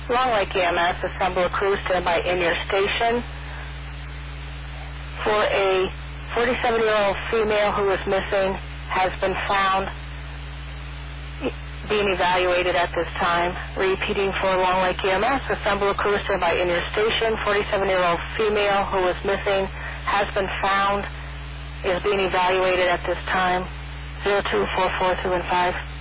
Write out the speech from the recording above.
Long Lake EMS, assemble a crew, stand by in your station for a 47-year-old female who is missing, has been found, being evaluated at this time. Repeating for Long Lake EMS, assemble a crew, stand by in your station. 47-year-old female who is missing, has been found, is being evaluated at this time. 0244 215.